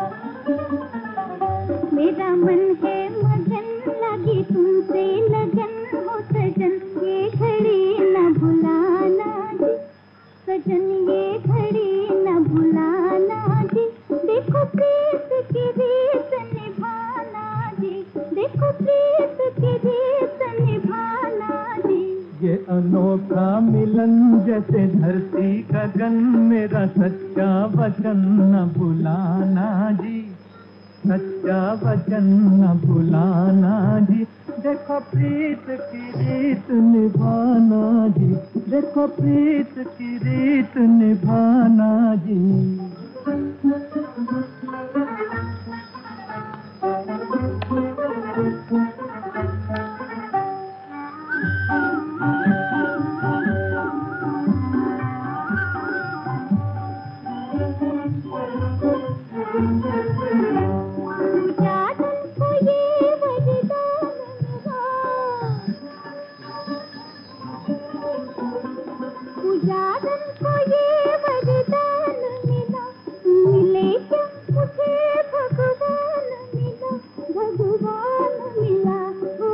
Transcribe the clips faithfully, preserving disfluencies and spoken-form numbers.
मेरा मन है मगन, लगी तुमसे लगन हो सजन, ये घड़ी न भुलाना जी, सजन ये घड़ी न भुलाना जी। देखो प्रीत की रीत निभाना जी, देखो प्रीत की रीत निभाना जी। ये अनोखा मिलन जैसे धरती गगन, मेरा सच्चा वचन न भुलाना जी, सच्चा वचन न भुलाना जी। देखो प्रीत की रीत निभाना जी, देखो प्रीत की रीत निभाना जी। उजागन को ये वरदान मिला, मिले क्या मुझे भगवान मिला, भगवान मिला। ओ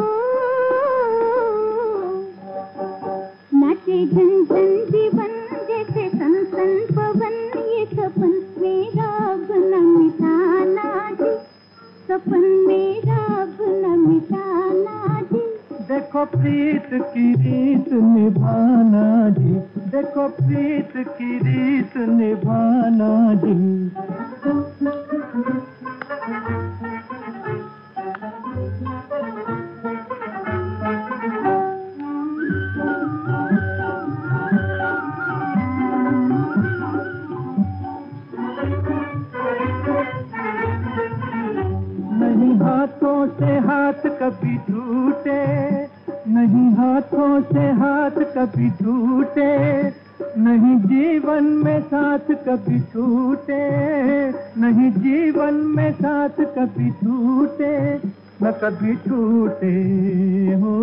नाचे झन झन जीवन जैसे सन सन पवन, ये सपन मेरा अब न मिटाना जी, सपन मेरा अब न मिटाना जी। देखो प्रीत की रीत निभाना जी, देखो प्रीत की रीत निभाना जी। नहीं हाथों से हाथ कभी टूटे, नहीं हाथों से हाथ कभी टूटे, नहीं जीवन में साथ कभी टूटे, नहीं जीवन में साथ कभी टूटे, न कभी टूटे हो।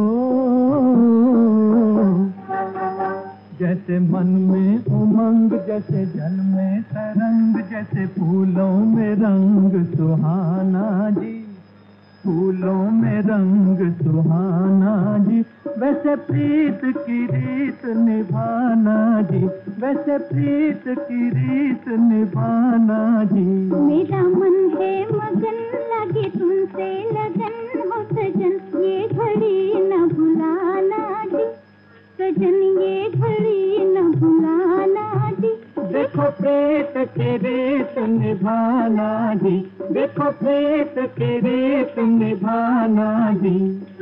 जैसे मन में उमंग, जैसे जल में तरंग, जैसे फूलों में रंग सुहाना जी, फूलों में रंग सुहाना जी। वैसे प्रीत की रीत निभाना जी, वैसे प्रीत की रीत निभाना जी। मेरा मन है मगन, लगे तुमसे लगन हो सजन, ये घड़ी न भुलाना जी, सजन ये घड़ी न भुलाना जी। देखो प्रीत की रीत निभाना जी, देखो प्रीत की रीत निभाना जी।